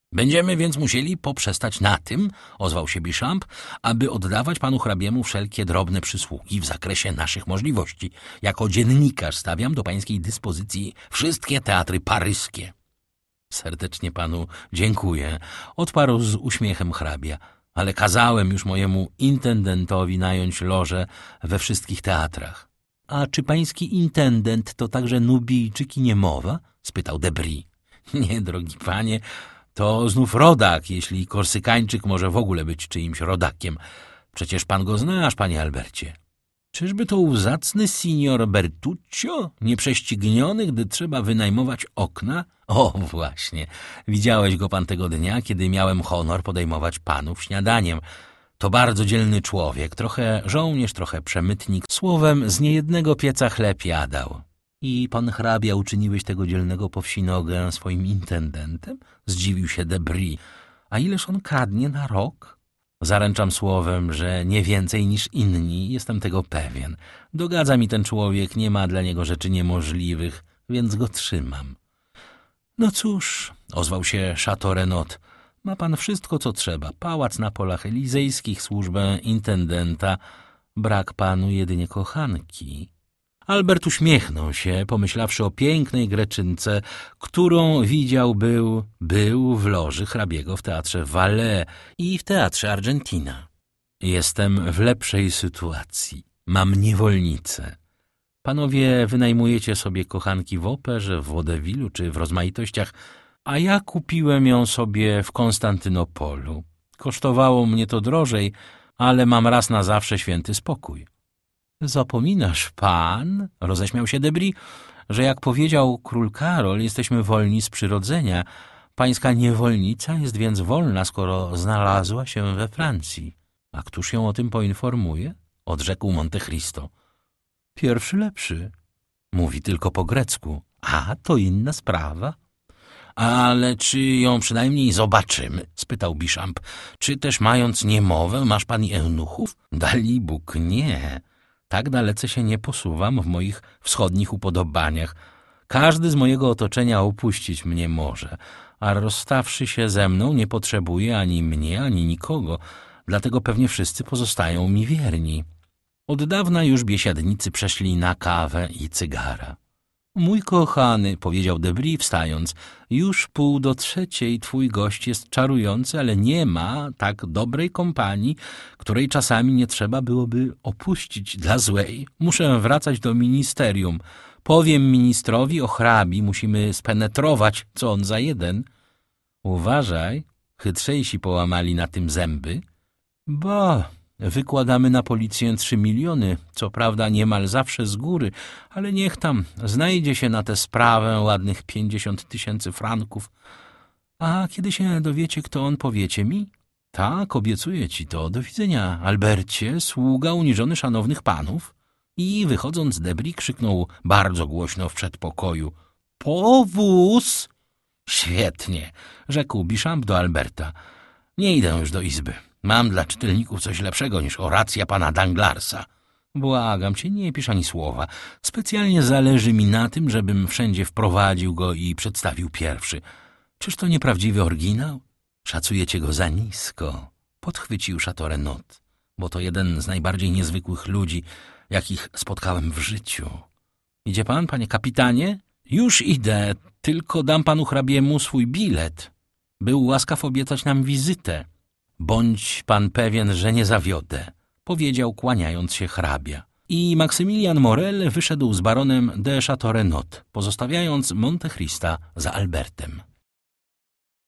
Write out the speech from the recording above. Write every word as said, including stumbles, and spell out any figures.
Będziemy więc musieli poprzestać na tym, ozwał się Beauchamp, aby oddawać panu hrabiemu wszelkie drobne przysługi w zakresie naszych możliwości. Jako dziennikarz stawiam do pańskiej dyspozycji wszystkie teatry paryskie. Serdecznie panu dziękuję, odparł z uśmiechem hrabia, ale kazałem już mojemu intendentowi nająć loże we wszystkich teatrach. A czy pański intendent to także Nubijczyk i Niemowa? Spytał Debris. Nie, drogi panie, to znów rodak, jeśli Korsykańczyk może w ogóle być czyimś rodakiem. Przecież pan go znasz, panie Albercie. Czyżby to ów zacny signor Bertuccio, nieprześcigniony, gdy trzeba wynajmować okna? O, właśnie, widziałeś go pan tego dnia, kiedy miałem honor podejmować panów śniadaniem. To bardzo dzielny człowiek, trochę żołnierz, trochę przemytnik, słowem z niejednego pieca chleb jadał. I pan hrabia uczyniłeś tego dzielnego powsinogę swoim intendentem? Zdziwił się Debris. A ileż on kradnie na rok? Zaręczam słowem, że nie więcej niż inni, jestem tego pewien. Dogadza mi ten człowiek, nie ma dla niego rzeczy niemożliwych, więc go trzymam. No cóż, ozwał się Chateau Renaud, ma pan wszystko, co trzeba. Pałac na polach elizejskich, służbę intendenta, brak panu jedynie kochanki. Albert uśmiechnął się, pomyślawszy o pięknej Greczynce, którą widział był, był w loży hrabiego w teatrze Valais i w teatrze Argentina. Jestem w lepszej sytuacji. Mam niewolnicę. Panowie wynajmujecie sobie kochanki w operze, w waudevillu czy w rozmaitościach, a ja kupiłem ją sobie w Konstantynopolu. Kosztowało mnie to drożej, ale mam raz na zawsze święty spokój. Zapominasz pan, roześmiał się Debris, że jak powiedział król Karol, jesteśmy wolni z przyrodzenia. Pańska niewolnica jest więc wolna, skoro znalazła się we Francji. A któż ją o tym poinformuje? Odrzekł Monte Cristo. Pierwszy lepszy. Mówi tylko po grecku. A, to inna sprawa. Ale czy ją przynajmniej zobaczymy? Spytał Beauchamp. Czy też mając niemowę, masz pan i eunuchów? Dalibóg, nie. Tak dalece się nie posuwam w moich wschodnich upodobaniach. Każdy z mojego otoczenia opuścić mnie może, a rozstawszy się ze mną nie potrzebuje ani mnie, ani nikogo, dlatego pewnie wszyscy pozostają mi wierni. Od dawna już biesiadnicy przeszli na kawę i cygara. Mój kochany, powiedział Debris wstając, już pół do trzeciej twój gość jest czarujący, ale nie ma tak dobrej kompanii, której czasami nie trzeba byłoby opuścić dla złej. Muszę wracać do ministerium. Powiem ministrowi o hrabi, musimy spenetrować, co on za jeden. Uważaj, chytrzejsi połamali na tym zęby. Ba, wykładamy na policję trzy miliony, co prawda niemal zawsze z góry, ale niech tam, znajdzie się na tę sprawę ładnych pięćdziesiąt tysięcy franków. A kiedy się dowiecie, kto on, powiecie mi? Tak, obiecuję ci to. Do widzenia, Albercie, sługa uniżony szanownych panów. I wychodząc Debris krzyknął bardzo głośno w przedpokoju. Powóz! Świetnie, rzekł Beauchamp do Alberta. Nie idę już do izby. Mam dla czytelników coś lepszego niż oracja pana Danglarsa. Błagam cię, nie pisz ani słowa. Specjalnie zależy mi na tym, żebym wszędzie wprowadził go i przedstawił pierwszy. Czyż to nieprawdziwy oryginał? Szacujecie go za nisko, podchwycił Chateau Renaud, bo to jeden z najbardziej niezwykłych ludzi, jakich spotkałem w życiu. Idzie pan, panie kapitanie? Już idę, tylko dam panu hrabiemu swój bilet. Był łaskaw obiecać nam wizytę. Bądź pan pewien, że nie zawiodę, powiedział kłaniając się hrabia. I Maksymilian Morel wyszedł z baronem de Chateau Renaud, pozostawiając Monte Crista za Albertem.